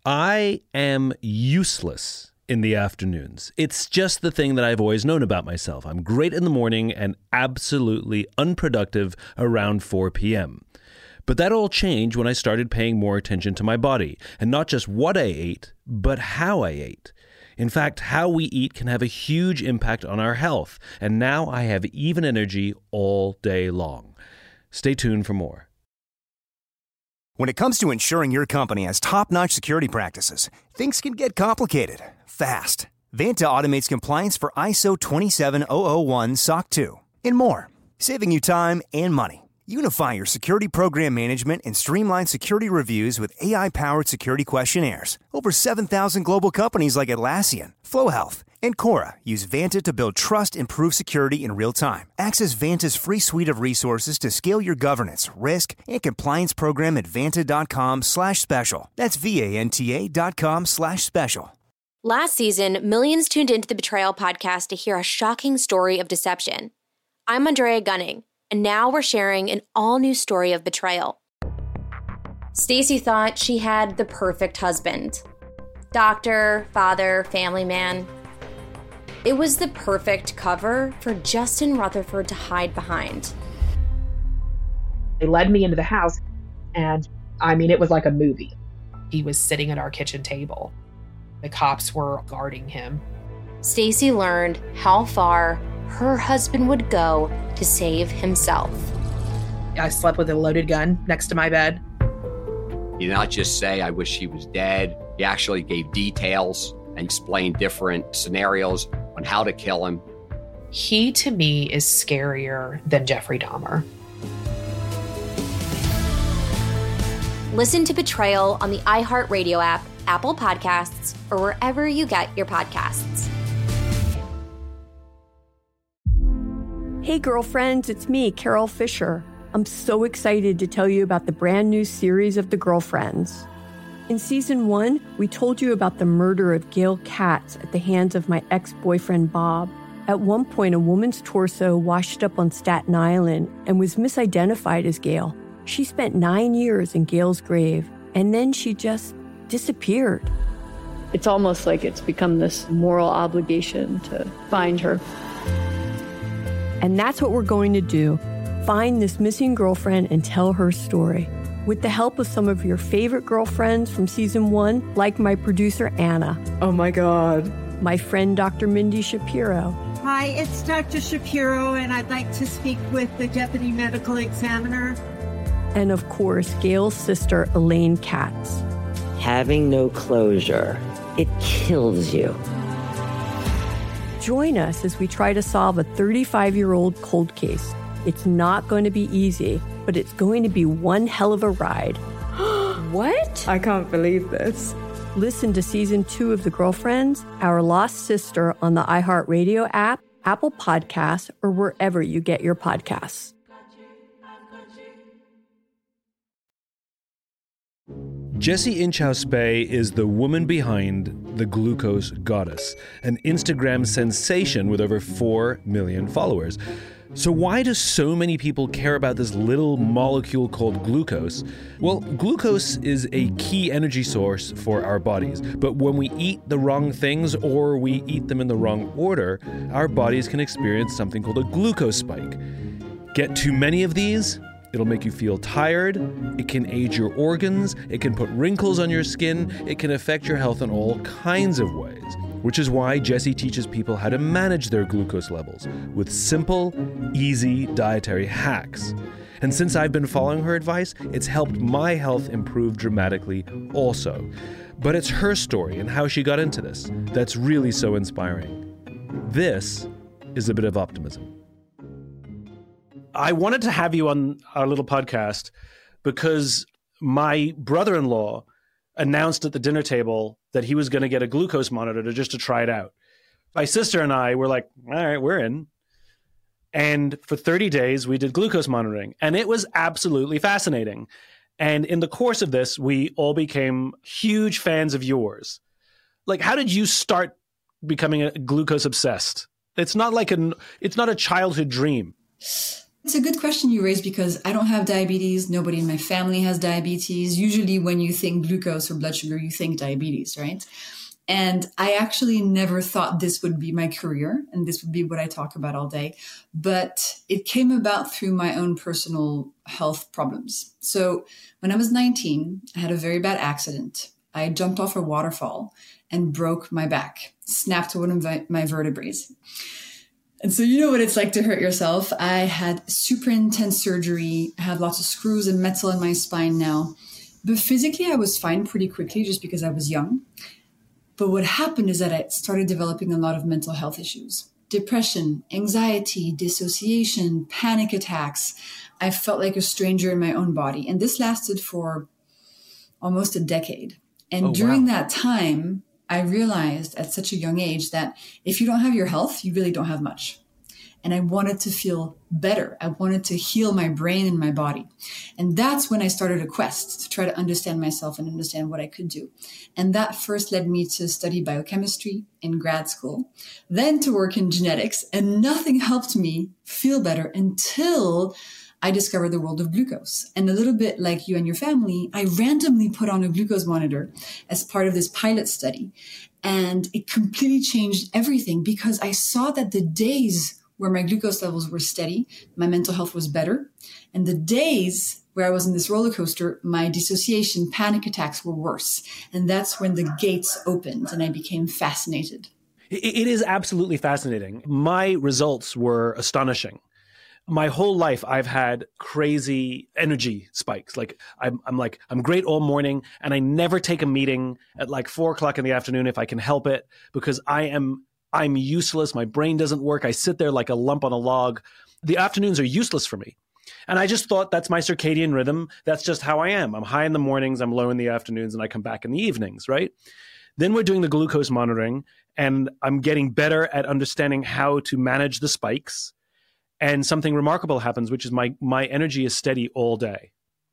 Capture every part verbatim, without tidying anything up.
I am useless in the afternoons. It's just the thing that I've always known about myself. I'm great in the morning and absolutely unproductive around four p.m. But that all changed when I started paying more attention to my body, and not just what I ate, but how I ate. In fact, how we eat can have a huge impact on our health, and now I have even energy all day long. Stay tuned for more. When it comes to ensuring your company has top-notch security practices, things can get complicated fast. Vanta automates compliance for I S O twenty-seven thousand one S O C two and more, saving you time and money. Unify your security program management and streamline security reviews with A I-powered security questionnaires. Over seven thousand global companies like Atlassian, FlowHealth, and Cora use Vanta to build trust and prove security in real time. Access Vanta's free suite of resources to scale your governance, risk, and compliance program at vanta.com slash special. That's V-A-N-T-A dot com slash special. Last season, millions tuned into the Betrayal podcast to hear a shocking story of deception. I'm Andrea Gunning, and now we're sharing an all-new story of betrayal. Stacy thought she had the perfect husband. Doctor, father, family man. It was the perfect cover for Justin Rutherford to hide behind. They led me into the house, and I mean, it was like a movie. He was sitting at our kitchen table. The cops were guarding him. Stacy learned how far her husband would go to save himself. I slept with a loaded gun next to my bed. He did not just say, I wish he was dead. He actually gave details and explained different scenarios on how to kill him. He, to me, is scarier than Jeffrey Dahmer. Listen to Betrayal on the iHeartRadio app, Apple Podcasts, or wherever you get your podcasts. Hey, girlfriends, it's me, Carol Fisher. I'm so excited to tell you about the brand new series of The Girlfriends. In season one, we told you about the murder of Gail Katz at the hands of my ex-boyfriend, Bob. At one point, a woman's torso washed up on Staten Island and was misidentified as Gail. She spent nine years in Gail's grave, and then she just disappeared. It's almost like it's become this moral obligation to find her. And that's what we're going to do. Find this missing girlfriend and tell her story. With the help of some of your favorite girlfriends from season one, like my producer, Anna. Oh my God. My friend, Doctor Mindy Shapiro. Hi, it's Doctor Shapiro, and I'd like to speak with the deputy medical examiner. And of course, Gail's sister, Elaine Katz. Having no closure, it kills you. Join us as we try to solve a thirty-five-year-old cold case. It's not going to be easy, but it's going to be one hell of a ride. What? I can't believe this. Listen to season two of The Girlfriends, Our Lost Sister on the iHeartRadio app, Apple Podcasts, or wherever you get your podcasts. Jessie Inchauspé is the woman behind The Glucose Goddess, an Instagram sensation with over four million followers. So why do so many people care about this little molecule called glucose? Well, glucose is a key energy source for our bodies, but when we eat the wrong things or we eat them in the wrong order, our bodies can experience something called a glucose spike. Get too many of these, it'll make you feel tired, it can age your organs, it can put wrinkles on your skin, it can affect your health in all kinds of ways. Which is why Jessie teaches people how to manage their glucose levels with simple, easy dietary hacks. And since I've been following her advice, it's helped my health improve dramatically also. But it's her story and how she got into this that's really so inspiring. This is a bit of optimism. I wanted to have you on our little podcast because my brother-in-law announced at the dinner table that he was going to get a glucose monitor to just to try it out. My sister and I were like, all right, we're in. And for thirty days, we did glucose monitoring, and it was absolutely fascinating. And in the course of this, we all became huge fans of yours. Like, how did you start becoming a glucose obsessed? It's not like an, it's not a childhood dream. It's a good question you raised because I don't have diabetes. Nobody in my family has diabetes. Usually when you think glucose or blood sugar, you think diabetes, right? And I actually never thought this would be my career and this would be what I talk about all day. But it came about through my own personal health problems. So when I was nineteen, I had a very bad accident. I jumped off a waterfall and broke my back, snapped one of my, my vertebrae. And so you know what it's like to hurt yourself. I had super intense surgery. I have lots of screws and metal in my spine now. But physically, I was fine pretty quickly just because I was young. But what happened is that I started developing a lot of mental health issues. Depression, anxiety, dissociation, panic attacks. I felt like a stranger in my own body. And this lasted for almost a decade. And oh, during wow. that time, I realized at such a young age that if you don't have your health, you really don't have much. And I wanted to feel better. I wanted to heal my brain and my body. And that's when I started a quest to try to understand myself and understand what I could do. And that first led me to study biochemistry in grad school, then to work in genetics. And nothing helped me feel better until I discovered the world of glucose. And a little bit like you and your family, I randomly put on a glucose monitor as part of this pilot study. And it completely changed everything because I saw that the days where my glucose levels were steady, my mental health was better. And the days where I was in this roller coaster, my dissociation, panic attacks were worse. And that's when the gates opened and I became fascinated. It is absolutely fascinating. My results were astonishing. My whole life, I've had crazy energy spikes. Like I'm, I'm like, I'm great all morning and I never take a meeting at like four o'clock in the afternoon if I can help it because I am, I'm useless. My brain doesn't work. I sit there like a lump on a log. The afternoons are useless for me. And I just thought that's my circadian rhythm. That's just how I am. I'm high in the mornings, I'm low in the afternoons, and I come back in the evenings, right? Then we're doing the glucose monitoring and I'm getting better at understanding how to manage the spikes. And something remarkable happens, which is my my energy is steady all day.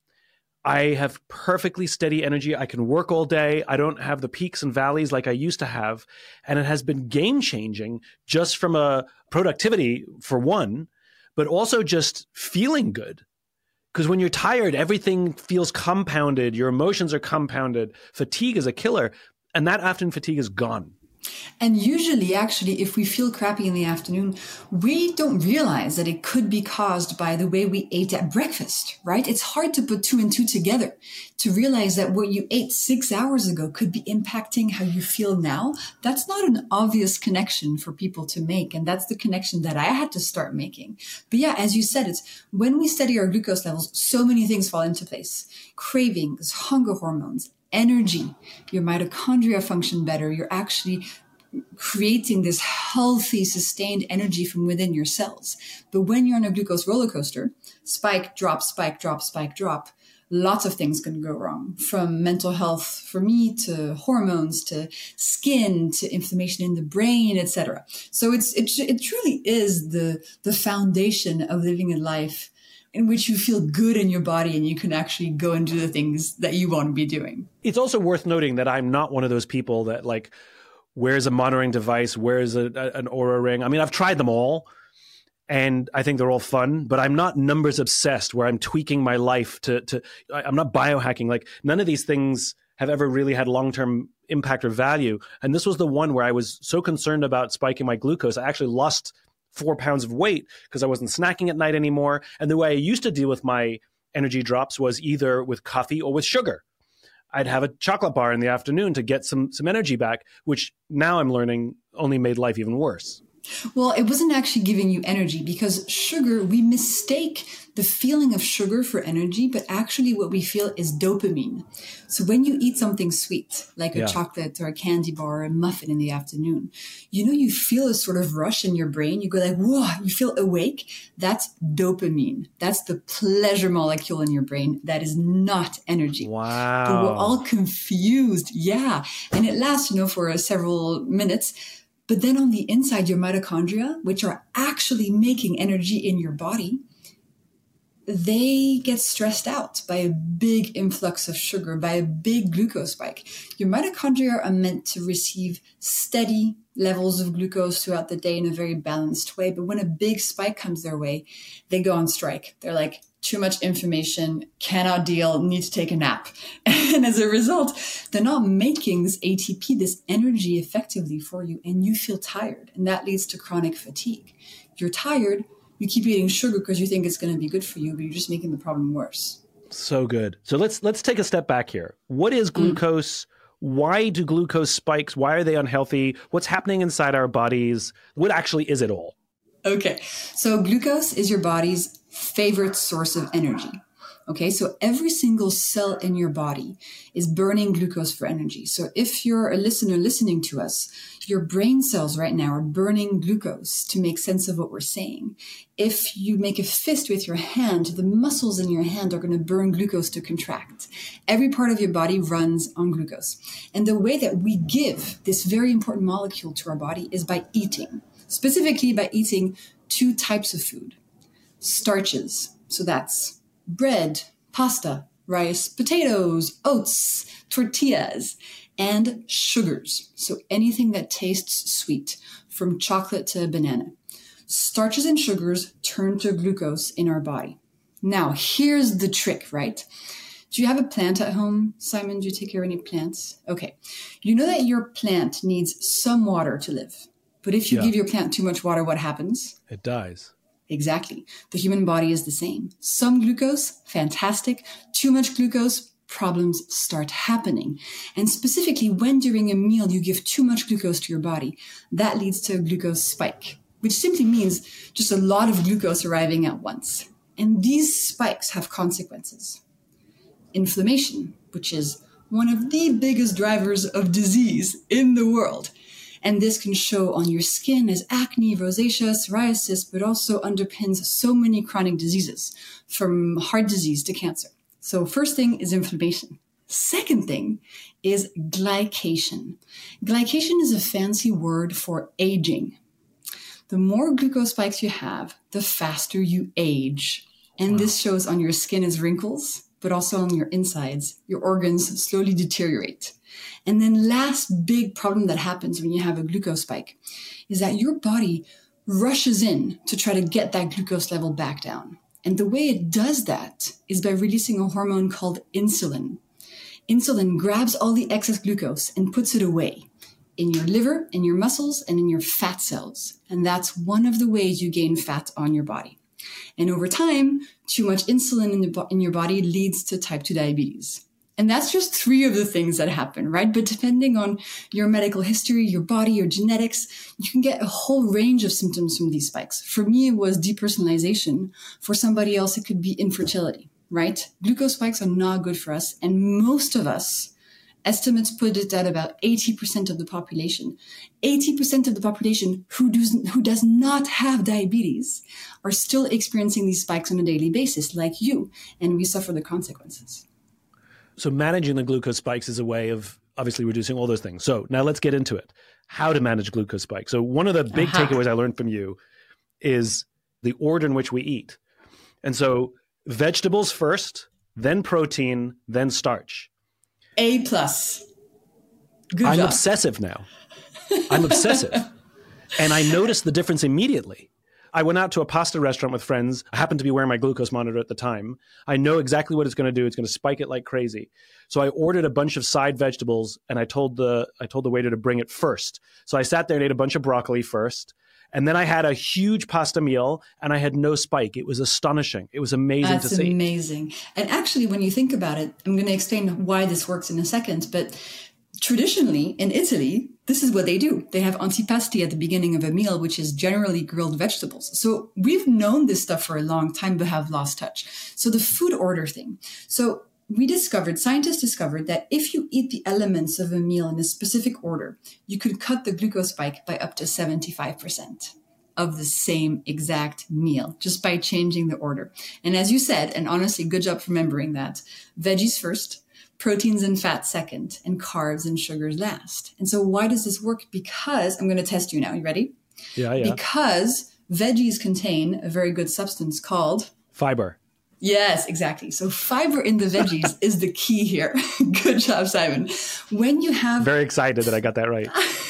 I have perfectly steady energy. I can work all day. I don't have the peaks and valleys like I used to have. And it has been game-changing just from a productivity, for one, but also just feeling good. Because when you're tired, everything feels compounded. Your emotions are compounded. Fatigue is a killer. And that afternoon fatigue is gone. And usually, actually, if we feel crappy in the afternoon, we don't realize that it could be caused by the way we ate at breakfast, right? It's hard to put two and two together to realize that what you ate six hours ago could be impacting how you feel now. That's not an obvious connection for people to make. And that's the connection that I had to start making. But yeah, as you said, it's when we study our glucose levels, so many things fall into place. Cravings, hunger hormones, energy, your mitochondria function better. You're actually creating this healthy, sustained energy from within your cells. But when you're on a glucose roller coaster, spike, drop, spike, drop, spike, drop, lots of things can go wrong, from mental health for me to hormones to skin to inflammation in the brain, et cetera. So it's it, it truly is the the foundation of living a life in which you feel good in your body and you can actually go and do the things that you want to be doing. It's also worth noting that I'm not one of those people that like wears a monitoring device, wears a, a, an Oura ring. I mean, I've tried them all and I think they're all fun, but I'm not numbers obsessed where I'm tweaking my life to, to I'm not biohacking. Like none of these things have ever really had long-term impact or value. And this was the one where I was so concerned about spiking my glucose. I actually lost four pounds of weight because I wasn't snacking at night anymore. And the way I used to deal with my energy drops was either with coffee or with sugar. I'd have a chocolate bar in the afternoon to get some some energy back, which now I'm learning only made life even worse. Well, it wasn't actually giving you energy because sugar, we mistake the feeling of sugar for energy, but actually what we feel is dopamine. So when you eat something sweet, like a yeah. chocolate or a candy bar or a muffin in the afternoon, you know, you feel a sort of rush in your brain. You go like, whoa, you feel awake. That's dopamine. That's the pleasure molecule in your brain. That is not energy. Wow. But we're all confused. Yeah. And it lasts, you know, for uh, several minutes. But then on the inside, your mitochondria, which are actually making energy in your body, they get stressed out by a big influx of sugar, by a big glucose spike. Your mitochondria are meant to receive steady levels of glucose throughout the day in a very balanced way. But when a big spike comes their way, they go on strike. They're like, too much information, cannot deal, need to take a nap. And as a result, they're not making this A T P, this energy effectively for you, and you feel tired. And that leads to chronic fatigue. You're tired, you keep eating sugar because you think it's going to be good for you, but you're just making the problem worse. So good. So let's let's take a step back here. What is glucose? Mm. Why do glucose spikes? Why are they unhealthy? What's happening inside our bodies? What actually is it all? Okay, so glucose is your body's favorite source of energy. Okay, so every single cell in your body is burning glucose for energy. So if you're a listener listening to us, your brain cells right now are burning glucose to make sense of what we're saying. If you make a fist with your hand, the muscles in your hand are going to burn glucose to contract. Every part of your body runs on glucose. And the way that we give this very important molecule to our body is by eating, specifically by eating two types of food. Starches, so that's bread, pasta, rice, potatoes, oats, tortillas, and sugars. So anything that tastes sweet, from chocolate to banana. Starches and sugars turn to glucose in our body. Now, here's the trick, right? Do you have a plant at home? Simon, do you take care of any plants? Okay. You know that your plant needs some water to live. But if you yeah. give your plant too much water, what happens? It dies. Exactly. The human body is the same. Some glucose, fantastic. Too much glucose, problems start happening. And specifically, when during a meal you give too much glucose to your body, that leads to a glucose spike, which simply means just a lot of glucose arriving at once. And these spikes have consequences. Inflammation, which is one of the biggest drivers of disease in the world. And this can show on your skin as acne, rosacea, psoriasis, but also underpins so many chronic diseases, from heart disease to cancer. So first thing is inflammation. Second thing is glycation. Glycation is a fancy word for aging. The more glucose spikes you have, the faster you age. And wow. This shows on your skin as wrinkles, but also on your insides. Your organs slowly deteriorate. And then last big problem that happens when you have a glucose spike is that your body rushes in to try to get that glucose level back down. And the way it does that is by releasing a hormone called insulin. Insulin grabs all the excess glucose and puts it away in your liver, in your muscles, and in your fat cells. And that's one of the ways you gain fat on your body. And over time, too much insulin in, the, in your body leads to type two diabetes. And that's just three of the things that happen, right? But depending on your medical history, your body, your genetics, you can get a whole range of symptoms from these spikes. For me, it was depersonalization. For somebody else, it could be infertility, right? Glucose spikes are not good for us. And most of us, estimates put it at about eighty percent of the population. eighty percent of the population who does, who does not have diabetes are still experiencing these spikes on a daily basis, like you, and we suffer the consequences. So managing the glucose spikes is a way of obviously reducing all those things. So now let's get into it. How to manage glucose spikes. So one of the big uh-huh. takeaways I learned from you is the order in which we eat. And so vegetables first, then protein, then starch. A plus. Good I'm job. obsessive now. I'm obsessive. And I noticed the difference immediately. I went out to a pasta restaurant with friends. I happened to be wearing my glucose monitor at the time. I know exactly what it's going to do. It's going to spike it like crazy. So I ordered a bunch of side vegetables, and I told the I told the waiter to bring it first. So I sat there and ate a bunch of broccoli first. And then I had a huge pasta meal, and I had no spike. It was astonishing. It was amazing That's to see. That's amazing. And actually, when you think about it, I'm going to explain why this works in a second. But traditionally, in Italy, this is what they do. They have antipasti at the beginning of a meal, which is generally grilled vegetables. So we've known this stuff for a long time, but have lost touch. So the food order thing. So we discovered, scientists discovered that if you eat the elements of a meal in a specific order, you could cut the glucose spike by up to seventy-five percent of the same exact meal, just by changing the order. And as you said, and honestly, good job remembering that, veggies first, proteins and fats second, and carbs and sugars last. And so why does this work? Because, I'm going to test you now. You ready? Yeah, yeah. Because veggies contain a very good substance called... Fiber. Yes, exactly. So fiber in the veggies is the key here. Good job, Simon. When you have... Very excited that I got that right.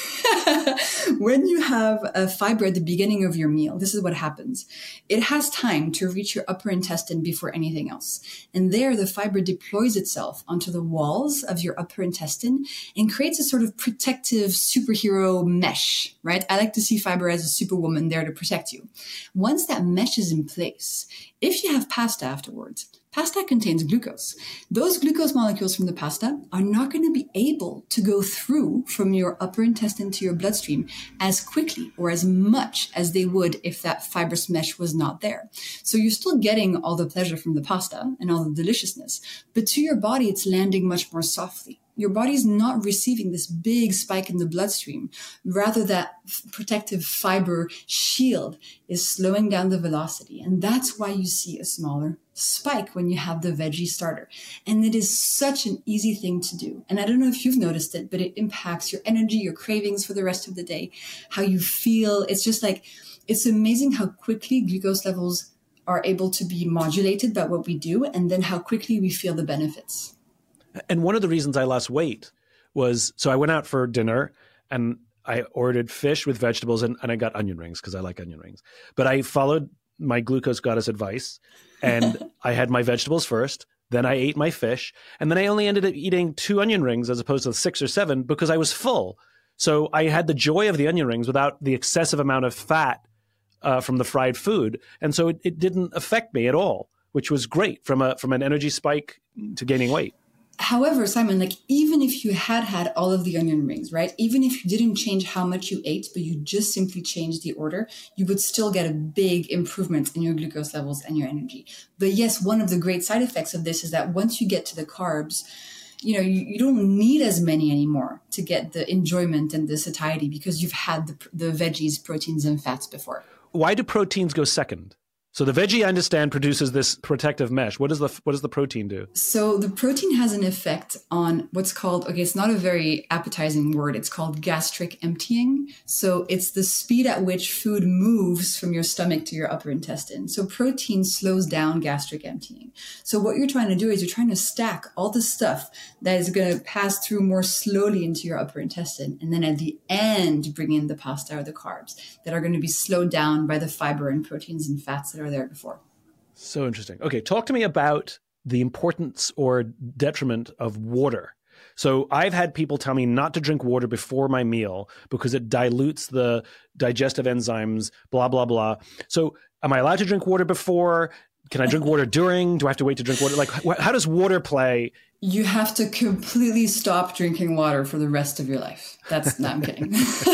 When you have a fiber at the beginning of your meal, this is what happens. It has time to reach your upper intestine before anything else. And there, the fiber deploys itself onto the walls of your upper intestine and creates a sort of protective superhero mesh, right? I like to see fiber as a superwoman there to protect you. Once that mesh is in place, if you have pasta afterwards, pasta contains glucose. Those glucose molecules from the pasta are not going to be able to go through from your upper intestine to your bloodstream as quickly or as much as they would if that fibrous mesh was not there. So you're still getting all the pleasure from the pasta and all the deliciousness, but to your body, it's landing much more softly. Your body's not receiving this big spike in the bloodstream. Rather, that protective fiber shield is slowing down the velocity. And that's why you see a smaller spike when you have the veggie starter. And it is such an easy thing to do. And I don't know if you've noticed it, but it impacts your energy, your cravings for the rest of the day, how you feel. It's just like, it's amazing how quickly glucose levels are able to be modulated by what we do, and then how quickly we feel the benefits. And one of the reasons I lost weight was, so I went out for dinner and I ordered fish with vegetables and, and I got onion rings because I like onion rings. But I followed my glucose goddess advice and I had my vegetables first, then I ate my fish, and then I only ended up eating two onion rings as opposed to six or seven because I was full. So I had the joy of the onion rings without the excessive amount of fat uh, from the fried food. And so it, it didn't affect me at all, which was great from a from an energy spike to gaining weight. However, Simon, like even if you had had all of the onion rings, right? Even if you didn't change how much you ate, but you just simply changed the order, you would still get a big improvement in your glucose levels and your energy. But yes, one of the great side effects of this is that once you get to the carbs, you know, you, you don't need as many anymore to get the enjoyment and the satiety because you've had the, the veggies, proteins, and fats before. Why do proteins go second? So the veggie, I understand, produces this protective mesh. What does the what does the protein do? So the protein has an effect on what's called, okay, it's not a very appetizing word. It's called gastric emptying. So it's the speed at which food moves from your stomach to your upper intestine. So protein slows down gastric emptying. So what you're trying to do is you're trying to stack all the stuff that is going to pass through more slowly into your upper intestine. And then at the end, bring in the pasta or the carbs that are going to be slowed down by the fiber and proteins and fats that are there before. So interesting. Okay, talk to me about the importance or detriment of water. So I've had people tell me not to drink water before my meal because it dilutes the digestive enzymes, blah, blah, blah. So am I allowed to drink water before? Can I drink water during? Do I have to wait to drink water? Like, how does water play? You have to completely stop drinking water for the rest of your life. That's, no, I'm kidding.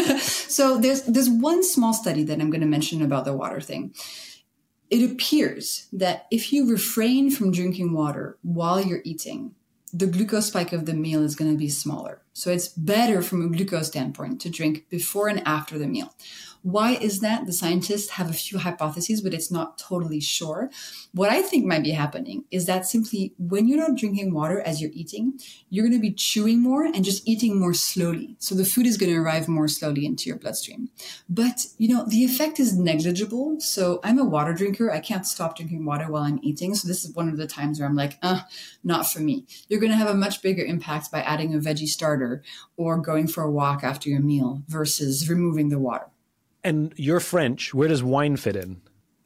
So there's there's one small study that I'm going to mention about the water thing. It appears that if you refrain from drinking water while you're eating, the glucose spike of the meal is going to be smaller. So it's better from a glucose standpoint to drink before and after the meal. Why is that? The scientists have a few hypotheses, but it's not totally sure. What I think might be happening is that simply when you're not drinking water as you're eating, you're going to be chewing more and just eating more slowly. So the food is going to arrive more slowly into your bloodstream. But, you know, the effect is negligible. So I'm a water drinker. I can't stop drinking water while I'm eating. So this is one of the times where I'm like, uh, not for me. You're going to have a much bigger impact by adding a veggie starter or going for a walk after your meal versus removing the water. And you're French. Where does wine fit in?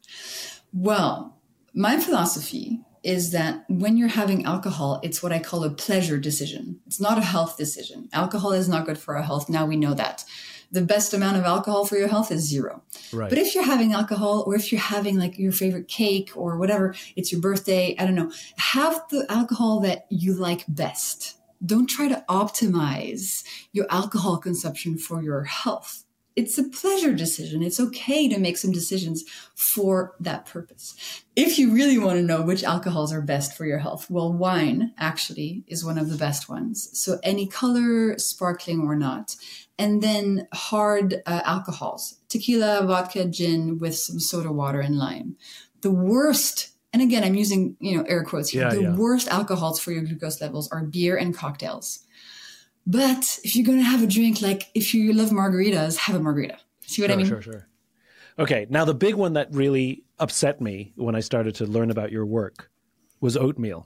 Well, my philosophy is that when you're having alcohol, it's what I call a pleasure decision. It's not a health decision. Alcohol is not good for our health. Now we know that. The best amount of alcohol for your health is zero. Right. But if you're having alcohol or if you're having like your favorite cake or whatever, it's your birthday, I don't know, have the alcohol that you like best. Don't try to optimize your alcohol consumption for your health. It's a pleasure decision. It's okay to make some decisions for that purpose. If you really want to know which alcohols are best for your health, well, wine actually is one of the best ones. So any color, sparkling or not. And then hard uh, alcohols, tequila, vodka, gin with some soda water and lime. The worst, and again, I'm using, you know, air quotes here. Yeah, the yeah. worst alcohols for your glucose levels are beer and cocktails. But if you're going to have a drink, like if you love margaritas, have a margarita. See what sure, I mean? Sure, sure. Okay. Now, the big one that really upset me when I started to learn about your work was oatmeal.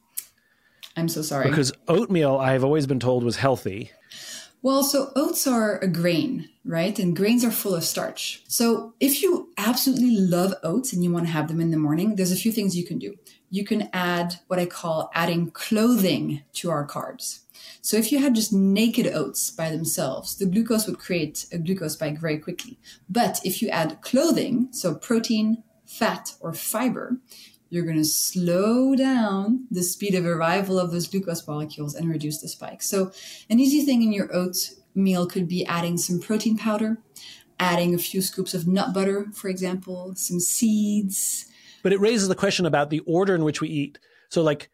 I'm so sorry. Because oatmeal, I've always been told, was healthy. Well, so oats are a grain, right? And grains are full of starch. So if you absolutely love oats and you want to have them in the morning, there's a few things you can do. You can add what I call adding clothing to our carbs. So if you had just naked oats by themselves, the glucose would create a glucose spike very quickly. But if you add clothing, so protein, fat, or fiber, you're going to slow down the speed of arrival of those glucose molecules and reduce the spike. So an easy thing in your oatmeal could be adding some protein powder, adding a few scoops of nut butter, for example, some seeds. But it raises the question about the order in which we eat. So like,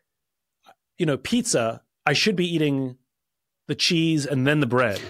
you know, pizza, I should be eating the cheese and then the bread.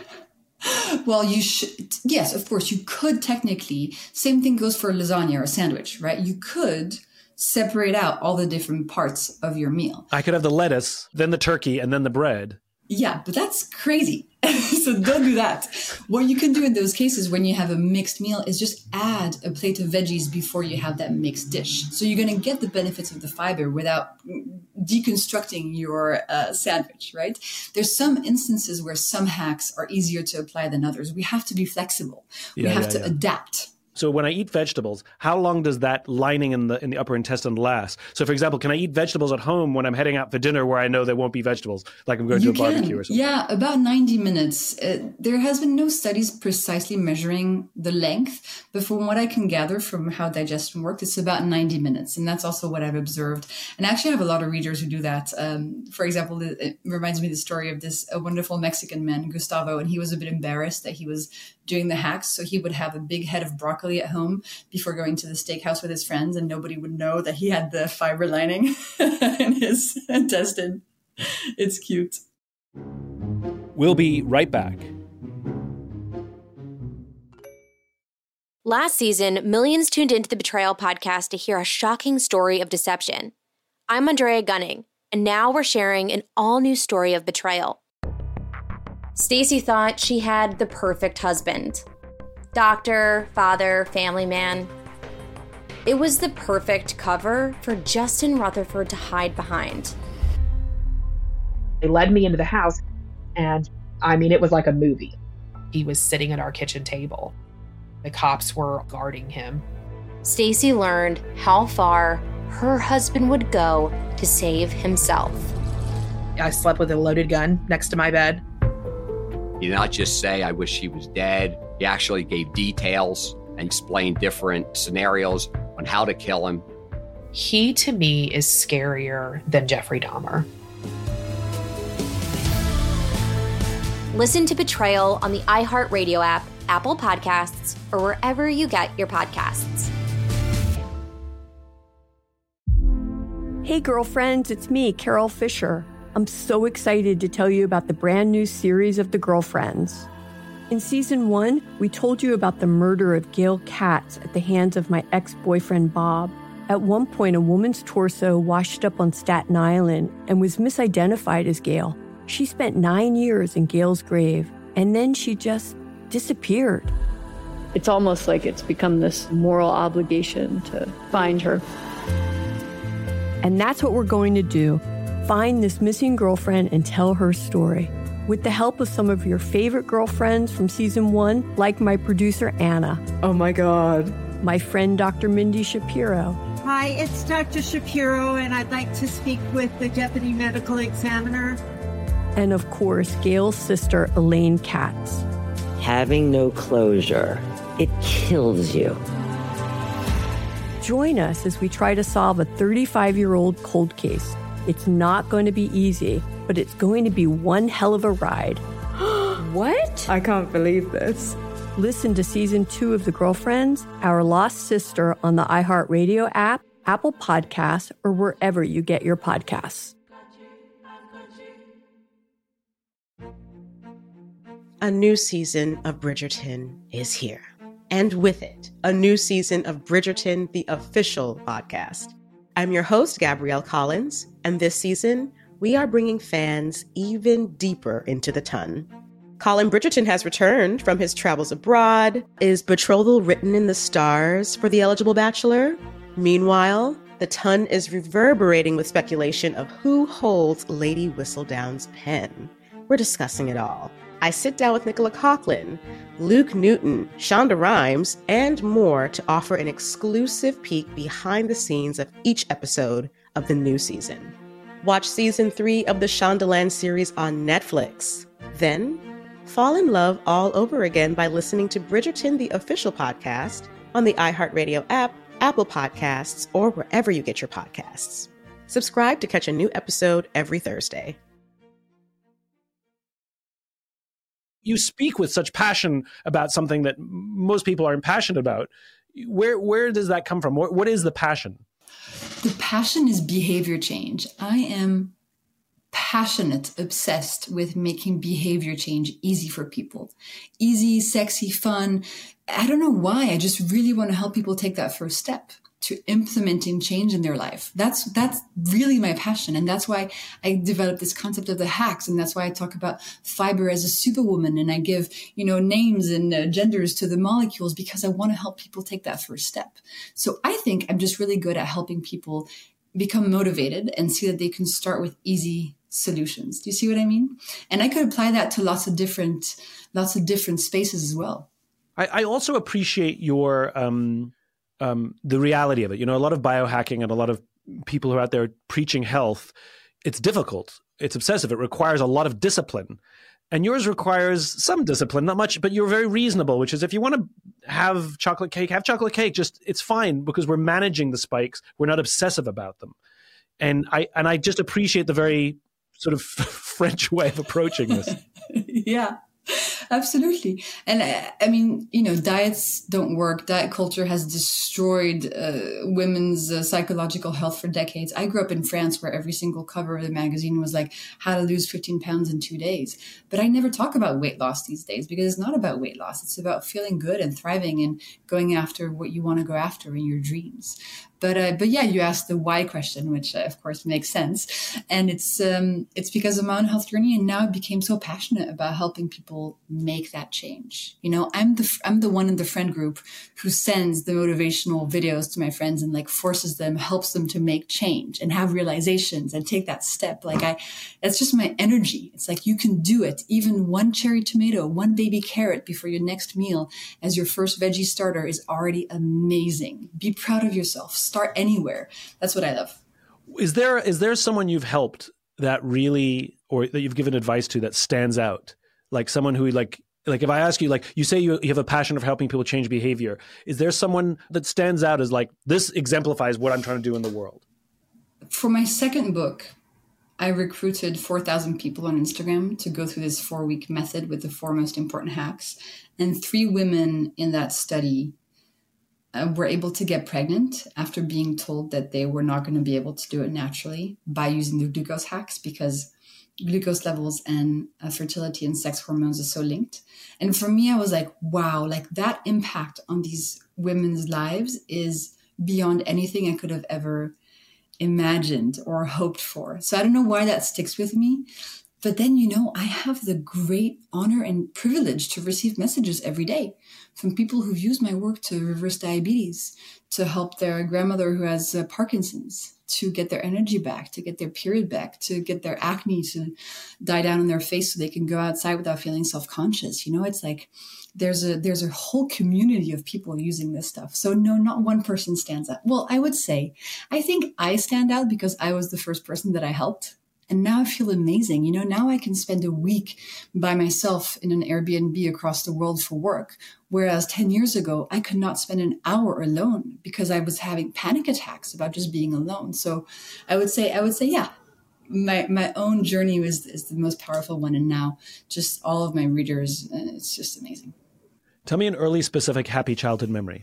Well, you should, yes, of course, you could technically, same thing goes for lasagna or a sandwich, right? You could separate out all the different parts of your meal. I could have the lettuce, then the turkey, and then the bread. Yeah, but that's crazy. So don't do that. What you can do in those cases when you have a mixed meal is just add a plate of veggies before you have that mixed dish. So you're going to get the benefits of the fiber without deconstructing your uh, sandwich, right? There's some instances where some hacks are easier to apply than others. We have to be flexible. We yeah, have yeah, to yeah. adapt. So when I eat vegetables, how long does that lining in the in the upper intestine last? So for example, can I eat vegetables at home when I'm heading out for dinner where I know there won't be vegetables, like I'm going You to a can. barbecue or something? Yeah, about ninety minutes. Uh, there has been no studies precisely measuring the length, but from what I can gather from how digestion works, it's about ninety minutes. And that's also what I've observed. And I actually have a lot of readers who do that. Um, for example, it reminds me of the story of this a wonderful Mexican man, Gustavo, and he was a bit embarrassed that he was doing the hacks. So he would have a big head of broccoli at home before going to the steakhouse with his friends, and nobody would know that he had the fiber lining in his intestine. It's cute. We'll be right back. Last season, millions tuned into the Betrayal podcast to hear a shocking story of deception. I'm Andrea Gunning, and now we're sharing an all-new story of betrayal. Stacy thought she had the perfect husband. Doctor, father, family man. It was the perfect cover for Justin Rutherford to hide behind. They led me into the house, and I mean, it was like a movie. He was sitting at our kitchen table. The cops were guarding him. Stacy learned how far her husband would go to save himself. I slept with a loaded gun next to my bed. He did not just say, I wish he was dead. He actually gave details and explained different scenarios on how to kill him. He, to me, is scarier than Jeffrey Dahmer. Listen to Betrayal on the iHeartRadio app, Apple Podcasts, or wherever you get your podcasts. Hey, girlfriends, it's me, Carol Fisher. I'm so excited to tell you about the brand new series of The Girlfriends. In season one, we told you about the murder of Gail Katz at the hands of my ex-boyfriend, Bob. At one point, a woman's torso washed up on Staten Island and was misidentified as Gail. She spent nine years in Gail's grave, and then she just disappeared. It's almost like it's become this moral obligation to find her. And that's what we're going to do. Find this missing girlfriend and tell her story. With the help of some of your favorite girlfriends from season one, like my producer, Anna. Oh my God. My friend, Doctor Mindy Shapiro. Hi, it's Doctor Shapiro, and I'd like to speak with the Deputy Medical Examiner. And of course, Gail's sister, Elaine Katz. Having no closure, it kills you. Join us as we try to solve a thirty-five-year-old cold case. It's not going to be easy, but it's going to be one hell of a ride. What? I can't believe this. Listen to season two of The Girlfriends, Our Lost Sister on the iHeartRadio app, Apple Podcasts, or wherever you get your podcasts. A new season of Bridgerton is here. And with it, a new season of Bridgerton, the official podcast. I'm your host, Gabrielle Collins, and this season, we are bringing fans even deeper into the ton. Colin Bridgerton has returned from his travels abroad. Is betrothal written in the stars for the eligible bachelor? Meanwhile, The ton is reverberating with speculation of who holds Lady Whistledown's pen. We're discussing it all. I sit down with Nicola Coughlan, Luke Newton, Shonda Rhimes, and more to offer an exclusive peek behind the scenes of each episode of the new season. Watch season three of the Shondaland series on Netflix. Then, fall in love all over again by listening to Bridgerton, the official podcast, on the iHeartRadio app, Apple Podcasts, or wherever you get your podcasts. Subscribe to catch a new episode every Thursday. You speak with such passion about something that most people aren't passionate about. Where where does that come from? What, what is the passion? The passion is behavior change. I am passionate, obsessed with making behavior change easy for people. Easy, sexy, fun. I don't know why. I just really want to help people take that first step to implementing change in their life. That's that's really my passion. And that's why I developed this concept of the hacks. And that's why I talk about fiber as a superwoman. And I give, you know, names and uh, genders to the molecules because I want to help people take that first step. So I think I'm just really good at helping people become motivated and see that they can start with easy solutions. Do you see what I mean? And I could apply that to lots of different, lots of different spaces as well. I, I also appreciate your, um, um, the reality of it. You know, a lot of biohacking and a lot of people who are out there preaching health, it's difficult. It's obsessive. It requires a lot of discipline. And yours requires some discipline, not much, but you're very reasonable, which is if you want to have chocolate cake, have chocolate cake. Just, it's fine because we're managing the spikes. We're not obsessive about them. And I, and I just appreciate the very sort of French way of approaching this. Yeah, absolutely. And I, I mean, you know, diets don't work. Diet culture has destroyed uh, women's uh, psychological health for decades. I grew up in France where every single cover of the magazine was like how to lose fifteen pounds in two days. But I never talk about weight loss these days because it's not about weight loss. It's about feeling good and thriving and going after what you want to go after in your dreams. But uh, but yeah, you asked the why question, which uh, of course makes sense, and it's um, it's because of my own health journey, and now I became so passionate about helping people make that change. You know, I'm the I'm the one in the friend group who sends the motivational videos to my friends and like forces them, helps them to make change and have realizations and take that step. Like I, that's just my energy. It's like you can do it. Even one cherry tomato, one baby carrot before your next meal as your first veggie starter is already amazing. Be proud of yourself. Start anywhere. That's what I love. Is there is there someone you've helped that really, or that you've given advice to that stands out? Like someone who like, like if I ask you, like you say you, you have a passion for helping people change behavior. Is there someone that stands out as like, this exemplifies what I'm trying to do in the world? For my second book, I recruited four thousand people on Instagram to go through this four-week method with the four most important hacks. And three women in that study Uh, were able to get pregnant after being told that they were not going to be able to do it naturally by using the glucose hacks because glucose levels and uh, fertility and sex hormones are so linked. And for me, I was like, wow, like that impact on these women's lives is beyond anything I could have ever imagined or hoped for. So I don't know why that sticks with me. But then, you know, I have the great honor and privilege to receive messages every day from people who've used my work to reverse diabetes, to help their grandmother who has uh, Parkinson's, to get their energy back, to get their period back, to get their acne to die down on their face so they can go outside without feeling self-conscious. You know, it's like there's a there's a whole community of people using this stuff. So no, not one person stands out. Well, I would say, I think I stand out because I was the first person that I helped. And now I feel amazing. You know, now I can spend a week by myself in an Airbnb across the world for work. Whereas ten years ago, I could not spend an hour alone because I was having panic attacks about just being alone. So I would say, I would say, yeah, my, my own journey is, is the most powerful one. And now just all of my readers, it's just amazing. Tell me an early specific happy childhood memory.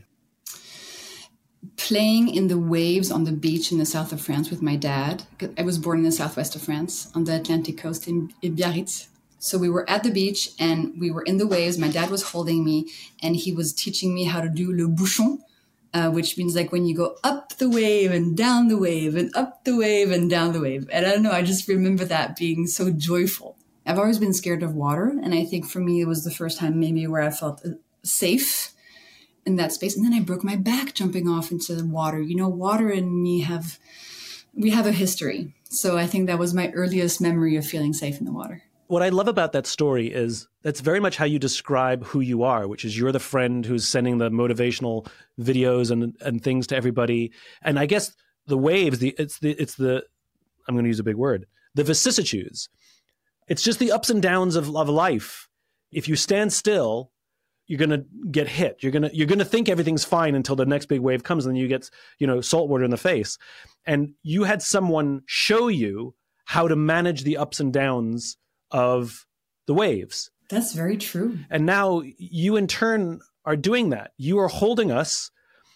Playing in the waves on the beach in the south of France with my dad. I was born in the southwest of France on the Atlantic coast in, in Biarritz. So we were at the beach and we were in the waves. My dad was holding me and he was teaching me how to do le bouchon, uh, which means like when you go up the wave and down the wave and up the wave and down the wave. And I don't know, I just remember that being so joyful. I've always been scared of water. And I think for me, it was the first time maybe where I felt safe in that space. And then I broke my back jumping off into the water. You know, water and me have, we have a history. So I think that was my earliest memory of feeling safe in the water. What I love about that story is that's very much how you describe who you are, which is you're the friend who's sending the motivational videos and and things to everybody. And I guess the waves, the it's the it's the I'm going to use a big word, the vicissitudes. It's just the ups and downs of, of life. If you stand still, you're going to get hit. You're going to you're going to think everything's fine until the next big wave comes, and then you get, you know, salt water in the face. And you had someone show you how to manage the ups and downs of the waves. That's very true. And now you in turn are doing that. You are holding us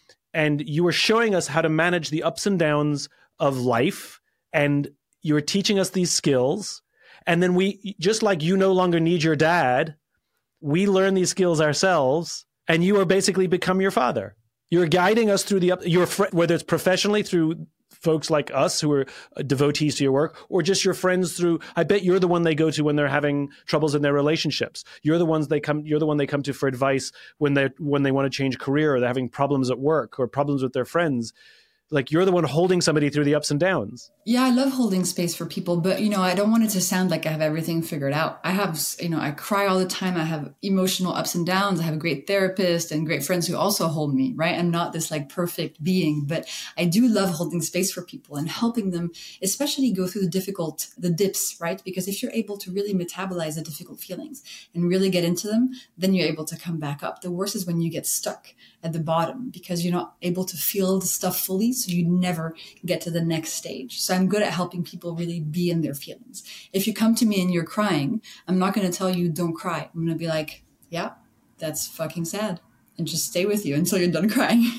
and you are showing us how to manage the ups and downs of life. And you're teaching us these skills. And then we, just like you no longer need your dad, we learn these skills ourselves, and you are basically become your father. You're guiding us through the up, your fr- whether it's professionally through folks like us who are devotees to your work, or just your friends through, I bet you're the one they go to when they're having troubles in their relationships. You're the ones they come, you're the one they come to for advice when they when they want to change career, or they're having problems at work or problems with their friends. Like, you're the one holding somebody through the ups and downs. Yeah, I love holding space for people, but, you know, I don't want it to sound like I have everything figured out. I have, you know, I cry all the time. I have emotional ups and downs. I have a great therapist and great friends who also hold me, right? I'm not this like perfect being, but I do love holding space for people and helping them, especially go through the difficult, the dips, right? Because if you're able to really metabolize the difficult feelings and really get into them, then you're able to come back up. The worst is when you get stuck at the bottom because you're not able to feel the stuff fully. So you never get to the next stage. So I'm good at helping people really be in their feelings. If you come to me and you're crying, I'm not going to tell you don't cry. I'm going to be like, yeah, that's fucking sad. And just stay with you until you're done crying.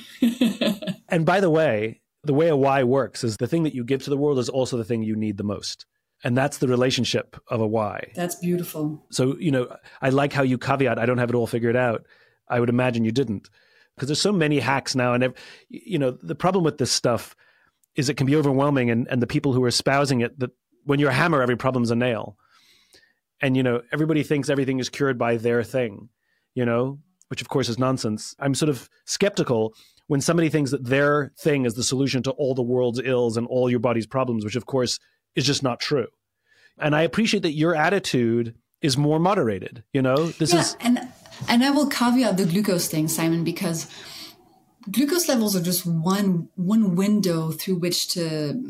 And by the way, the way a why works is the thing that you give to the world is also the thing you need the most. And that's the relationship of a why. That's beautiful. So, you know, I like how you caveat, I don't have it all figured out. I would imagine you didn't. Because there's so many hacks now. And, you know, the problem with this stuff is it can be overwhelming. And, and the people who are espousing it, that when you're a hammer, every problem's a nail. And, you know, everybody thinks everything is cured by their thing, you know, which of course is nonsense. I'm sort of skeptical when somebody thinks that their thing is the solution to all the world's ills and all your body's problems, which of course is just not true. And I appreciate that your attitude is more moderated, you know, this yeah, is... And- And I will caveat the glucose thing, Simon, because glucose levels are just one one window through which to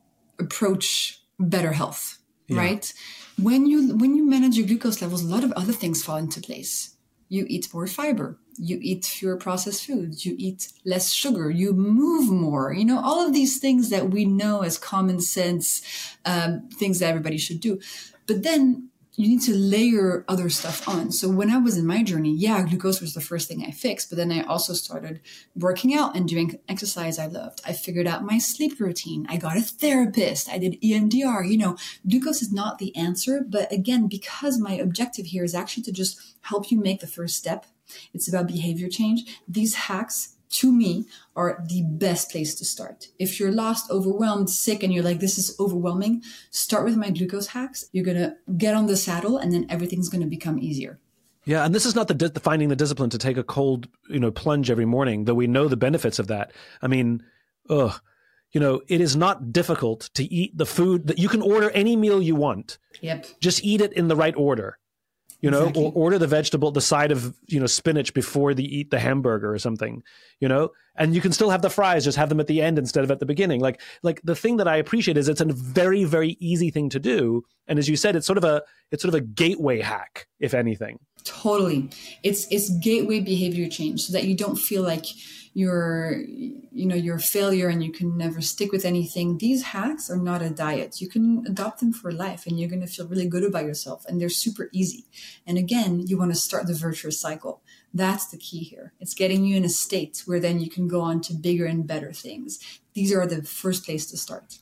approach better health, yeah. right? When you when you manage your glucose levels, a lot of other things fall into place. You eat more fiber, you eat fewer processed foods, you eat less sugar, you move more. You know, all of these things that we know as common sense um, things that everybody should do. But then you need to layer other stuff on. So when I was in my journey, yeah, glucose was the first thing I fixed, but then I also started working out and doing exercise I loved. I figured out my sleep routine. I got a therapist. I did E M D R. You know, glucose is not the answer, but again, because my objective here is actually to just help you make the first step. It's about behavior change. These hacks, to me, are the best place to start. If you're lost, overwhelmed, sick, and you're like, this is overwhelming, start with my glucose hacks. You're going to get on the saddle, and then everything's going to become easier. Yeah, and this is not the, di- finding the discipline to take a cold, you know, plunge every morning, though we know the benefits of that. I mean, ugh, you know, it is not difficult to eat the food that you can order any meal you want. Yep. Just eat it in the right order. You know, exactly. Or order the vegetable, the side of, you know, spinach before they eat the hamburger or something, you know, and you can still have the fries, just have them at the end instead of at the beginning. Like, like the thing that I appreciate is it's a very, very easy thing to do. And as you said, it's sort of a, it's sort of a gateway hack, if anything. Totally. It's, it's gateway behavior change so that you don't feel like you're, you know, you're a failure and you can never stick with anything. These hacks are not a diet. You can adopt them for life and you're going to feel really good about yourself. And they're super easy. And again, you want to start the virtuous cycle. That's the key here. It's getting you in a state where then you can go on to bigger and better things. These are the first place to start.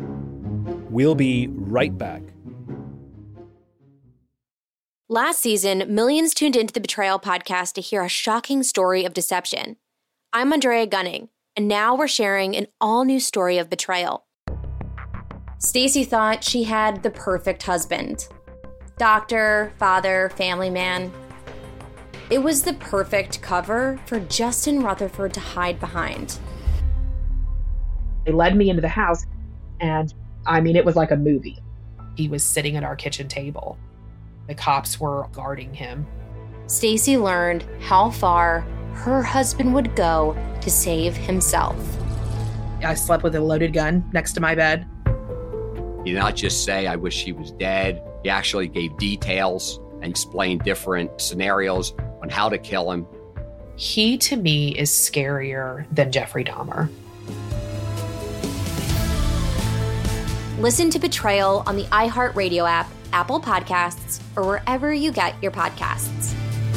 We'll be right back. Last season, millions tuned into the Betrayal podcast to hear a shocking story of deception. I'm Andrea Gunning, and now we're sharing an all-new story of betrayal. Stacy thought she had the perfect husband. Doctor, father, family man. It was the perfect cover for Justin Rutherford to hide behind. They led me into the house, and I mean, it was like a movie. He was sitting at our kitchen table. The cops were guarding him. Stacy learned how far her husband would go to save himself. I slept with a loaded gun next to my bed. He did not just say, I wish he was dead. He actually gave details and explained different scenarios on how to kill him. He, to me, is scarier than Jeffrey Dahmer. Listen to Betrayal on the iHeartRadio app, Apple Podcasts, or wherever you get your podcasts.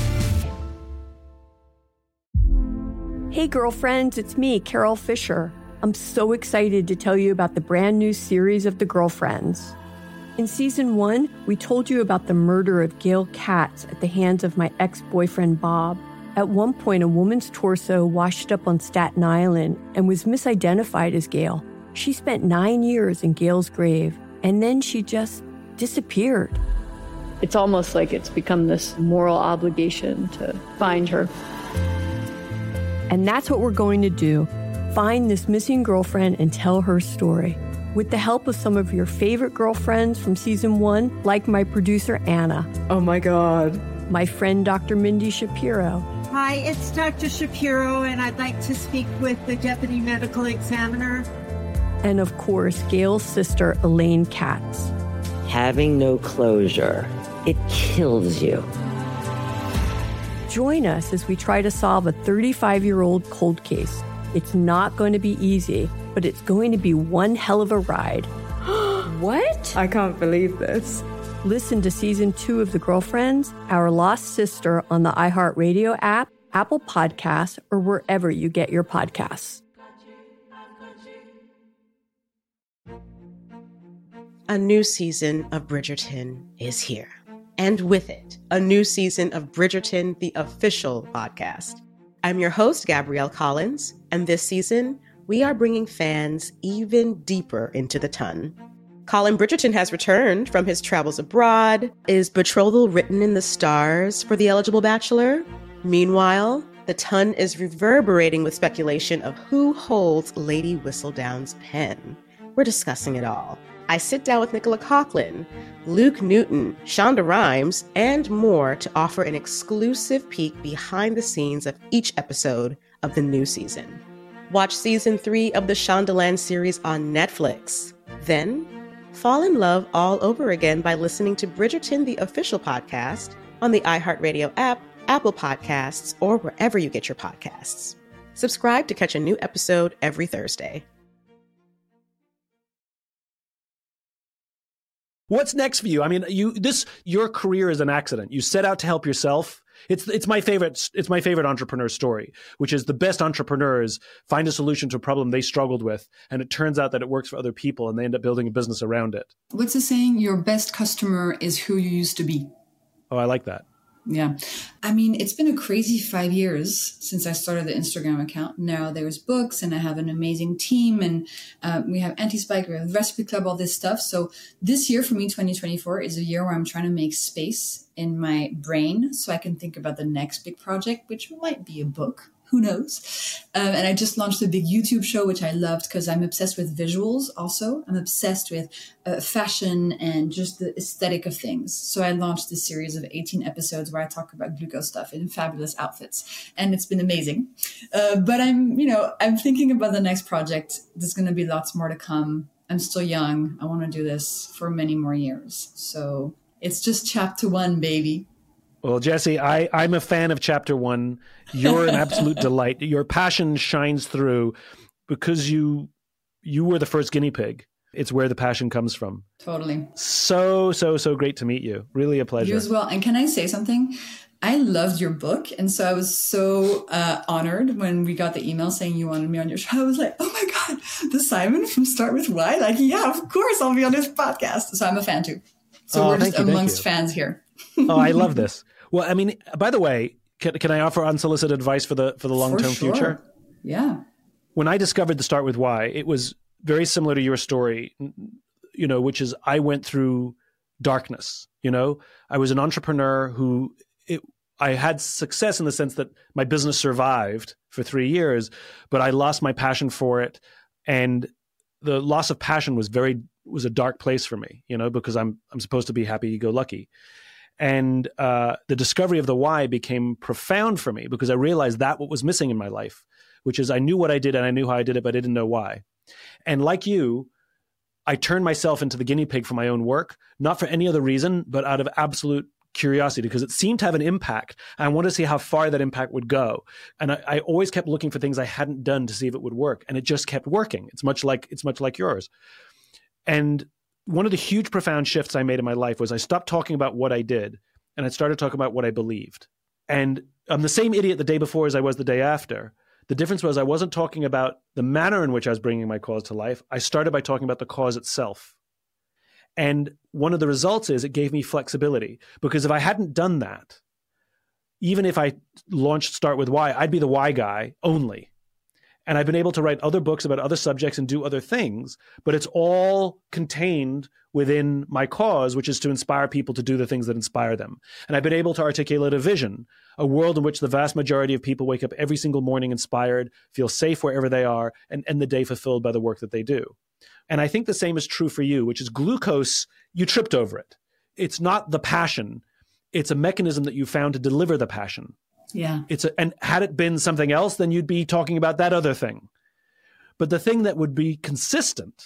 Hey, girlfriends, it's me, Carol Fisher. I'm so excited to tell you about the brand new series of The Girlfriends. In season one, we told you about the murder of Gail Katz at the hands of my ex-boyfriend, Bob. At one point, a woman's torso washed up on Staten Island and was misidentified as Gail. She spent nine years in Gail's grave, and then she just disappeared. It's almost like it's become this moral obligation to find her. And that's what we're going to do. Find this missing girlfriend and tell her story. With the help of some of your favorite girlfriends from season one, like my producer, Anna. Oh my God. My friend, Doctor Mindy Shapiro. Hi, it's Doctor Shapiro, and I'd like to speak with the deputy medical examiner. And of course, Gail's sister, Elaine Katz. Having no closure, it kills you. Join us as we try to solve a thirty-five-year-old cold case. It's not going to be easy, but it's going to be one hell of a ride. What? I can't believe this. Listen to season two of The Girlfriends, Our Lost Sister on the iHeartRadio app, Apple Podcasts, or wherever you get your podcasts. A new season of Bridgerton is here. And with it, a new season of Bridgerton, the official podcast. I'm your host, Gabrielle Collins, and this season, we are bringing fans even deeper into the ton. Colin Bridgerton has returned from his travels abroad. Is betrothal written in the stars for the eligible bachelor? Meanwhile, the ton is reverberating with speculation of who holds Lady Whistledown's pen. We're discussing it all. I sit down with Nicola Coughlan, Luke Newton, Shonda Rhimes, and more to offer an exclusive peek behind the scenes of each episode of the new season. Watch season three of the Shondaland series on Netflix. Then, fall in love all over again by listening to Bridgerton, the official podcast, on the iHeartRadio app, Apple Podcasts, or wherever you get your podcasts. Subscribe to catch a new episode every Thursday. What's next for you? I mean, you this your career is an accident. You set out to help yourself. It's it's my favorite it's my favorite entrepreneur story, which is the best entrepreneurs find a solution to a problem they struggled with, and it turns out that it works for other people, and they end up building a business around it. What's the saying? Your best customer is who you used to be. Oh, I like that. Yeah. I mean, it's been a crazy five years since I started the Instagram account. Now there's books and I have an amazing team and uh, we have Anti-Spike, we have the Recipe Club, all this stuff. So this year for me, twenty twenty-four is a year where I'm trying to make space in my brain so I can think about the next big project, which might be a book. Who knows? Um, and I just launched a big YouTube show, which I loved because I'm obsessed with visuals also. I'm obsessed with uh, fashion and just the aesthetic of things. So I launched this series of eighteen episodes where I talk about glucose stuff in fabulous outfits. And it's been amazing. Uh, but I'm, you know, I'm thinking about the next project. There's going to be lots more to come. I'm still young. I want to do this for many more years. So it's just chapter one, baby. Well, Jessie, I, I'm a fan of chapter one. You're an absolute delight. Your passion shines through because you you were the first guinea pig. It's where the passion comes from. Totally. So, so, so great to meet you. Really a pleasure. You as well. And can I say something? I loved your book. And so I was so uh, honored when we got the email saying you wanted me on your show. I was like, oh my God, the Simon from Start With Why? Like, yeah, of course I'll be on this podcast. So I'm a fan too. So oh, we're just you, amongst fans here. Oh, I love this. Well, I mean, by the way, can, can I offer unsolicited advice for the for the long-term sure. future? Yeah. When I discovered the Start With Why, it was very similar to your story, you know, which is I went through darkness, you know. I was an entrepreneur who, it, I had success in the sense that my business survived for three years, but I lost my passion for it. And the loss of passion was very, was a dark place for me, you know, because I'm, I'm supposed to be happy-go-lucky. And uh, the discovery of the why became profound for me because I realized that what was missing in my life, which is I knew what I did and I knew how I did it, but I didn't know why. And like you, I turned myself into the guinea pig for my own work, not for any other reason, but out of absolute curiosity, because it seemed to have an impact. I wanted to see how far that impact would go. And I, I always kept looking for things I hadn't done to see if it would work. And it just kept working. It's much like, it's much like yours. And one of the huge, profound shifts I made in my life was I stopped talking about what I did and I started talking about what I believed. And I'm the same idiot the day before as I was the day after. The difference was I wasn't talking about the manner in which I was bringing my cause to life. I started by talking about the cause itself. And one of the results is it gave me flexibility, because if I hadn't done that, even if I launched Start With Why, I'd be the why guy only. And I've been able to write other books about other subjects and do other things, but it's all contained within my cause, which is to inspire people to do the things that inspire them. And I've been able to articulate a vision, a world in which the vast majority of people wake up every single morning inspired, feel safe wherever they are, and end the day fulfilled by the work that they do. And I think the same is true for you, which is glucose, you tripped over it. It's not the passion. It's a mechanism that you found to deliver the passion. Yeah. It's a, and had it been something else, then you'd be talking about that other thing. But the thing that would be consistent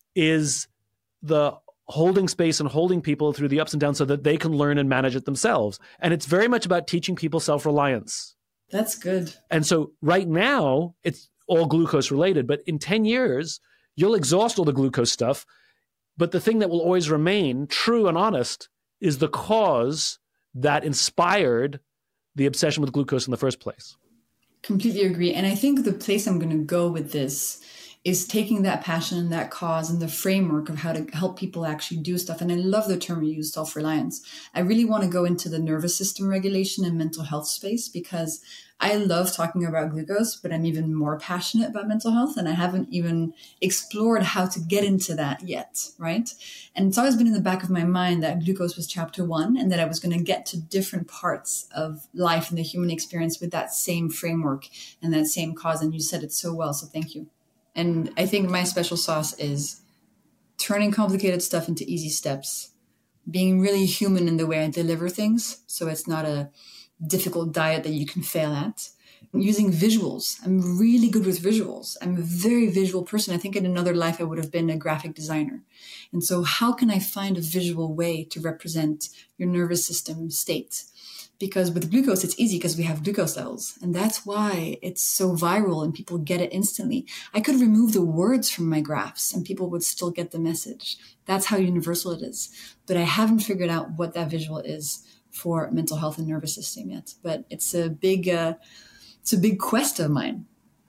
is the holding space and holding people through the ups and downs so that they can learn and manage it themselves. And it's very much about teaching people self-reliance. That's good. And so right now, it's all glucose related, but in ten years, you'll exhaust all the glucose stuff. But the thing that will always remain true and honest is the cause that inspired the obsession with glucose in the first place. Completely agree. And I think the place I'm going to go with this is taking that passion and that cause and the framework of how to help people actually do stuff. And I love the term you use, self-reliance. I really want to go into the nervous system regulation and mental health space, because I love talking about glucose, but I'm even more passionate about mental health. And I haven't even explored how to get into that yet, right? And it's always been in the back of my mind that glucose was chapter one and that I was going to get to different parts of life and the human experience with that same framework and that same cause. And you said it so well, so thank you. And I think my special sauce is turning complicated stuff into easy steps, being really human in the way I deliver things. So it's not a difficult diet that you can fail at. Using visuals. I'm really good with visuals. I'm a very visual person. I think in another life I would have been a graphic designer. And so how can I find a visual way to represent your nervous system state? Because with glucose, it's easy because we have glucose levels. And that's why it's so viral and people get it instantly. I could remove the words from my graphs and people would still get the message. That's how universal it is. But I haven't figured out what that visual is for mental health and nervous system yet. But it's a big, uh, it's a big quest of mine.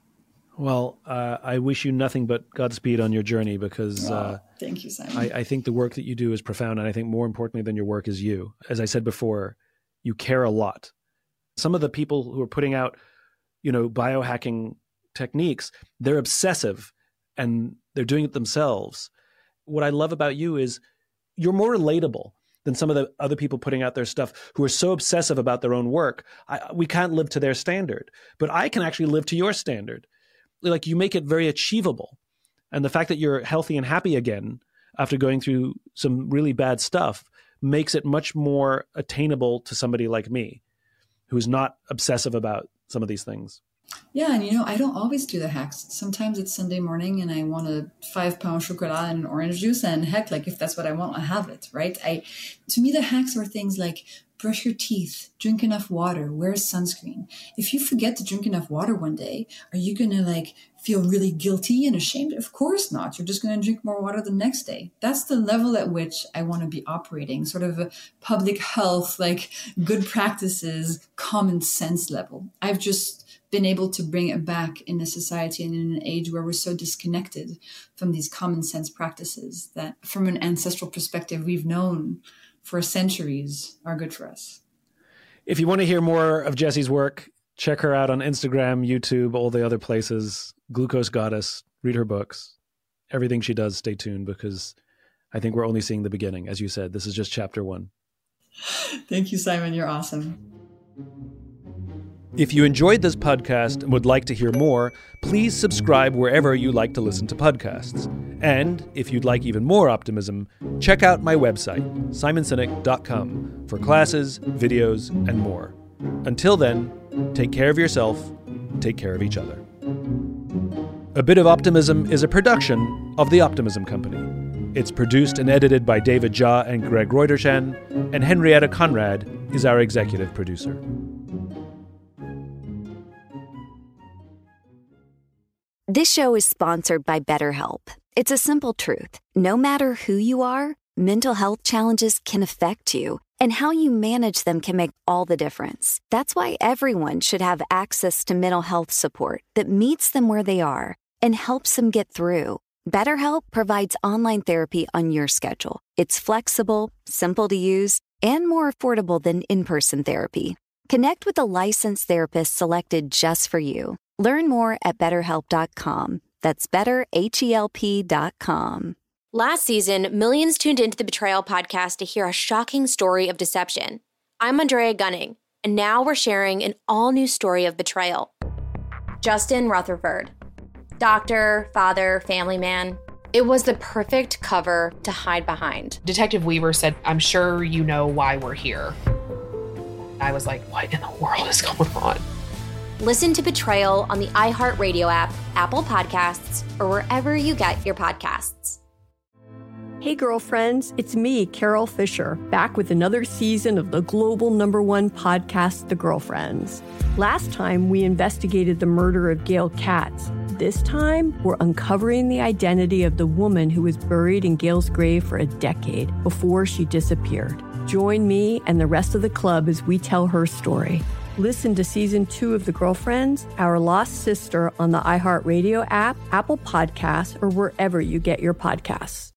Well, uh, I wish you nothing but Godspeed on your journey, because oh, uh, thank you, Simon. I, I think the work that you do is profound. And I think more importantly than your work is you. As I said before, you care a lot. Some of the people who are putting out, you know, biohacking techniques, they're obsessive and they're doing it themselves. What I love about you is you're more relatable than some of the other people putting out their stuff who are so obsessive about their own work. I, we can't live to their standard, but I can actually live to your standard. Like, you make it very achievable. And the fact that you're healthy and happy again after going through some really bad stuff makes it much more attainable to somebody like me, who's not obsessive about some of these things. Yeah, and you know, I don't always do the hacks. Sometimes it's Sunday morning and I want a five pound chocolat and an orange juice, and heck, like if that's what I want, I have it, right? I, to me, the hacks are things like brush your teeth, drink enough water, wear sunscreen. If you forget to drink enough water one day, are you going to like feel really guilty and ashamed? Of course not. You're just going to drink more water the next day. That's the level at which I want to be operating, sort of a public health, like good practices, common sense level. I've just been able to bring it back in a society and in an age where we're so disconnected from these common sense practices that from an ancestral perspective, we've known for centuries are good for us. If you want to hear more of Jessie's work, check her out on Instagram, YouTube, all the other places. Glucose Goddess, read her books. Everything she does, stay tuned, because I think we're only seeing the beginning. As you said, this is just chapter one. Thank you, Simon. You're awesome. If you enjoyed this podcast and would like to hear more, please subscribe wherever you like to listen to podcasts. And if you'd like even more optimism, check out my website, simon sinek dot com, for classes, videos, and more. Until then, take care of yourself, take care of each other. A Bit of Optimism is a production of The Optimism Company. It's produced and edited by David Jha and Greg Reutershan, and Henrietta Conrad is our executive producer. This show is sponsored by BetterHelp. It's a simple truth. No matter who you are, mental health challenges can affect you, and how you manage them can make all the difference. That's why everyone should have access to mental health support that meets them where they are and helps them get through. BetterHelp provides online therapy on your schedule. It's flexible, simple to use, and more affordable than in-person therapy. Connect with a licensed therapist selected just for you. Learn more at better help dot com. That's better help dot com. Last season, millions tuned into the Betrayal podcast to hear a shocking story of deception. I'm Andrea Gunning, and now we're sharing an all-new story of betrayal. Justin Rutherford. Doctor, father, family man. It was the perfect cover to hide behind. Detective Weaver said, "I'm sure you know why we're here." I was like, what in the world is going on? Listen to Betrayal on the iHeartRadio app, Apple Podcasts, or wherever you get your podcasts. Hey, girlfriends, it's me, Carol Fisher, back with another season of the global number one podcast, The Girlfriends. Last time, we investigated the murder of Gail Katz. This time, we're uncovering the identity of the woman who was buried in Gail's grave for a decade before she disappeared. Join me and the rest of the club as we tell her story. Listen to season two of The Girlfriends, Our Lost Sister on the iHeartRadio app, Apple Podcasts, or wherever you get your podcasts.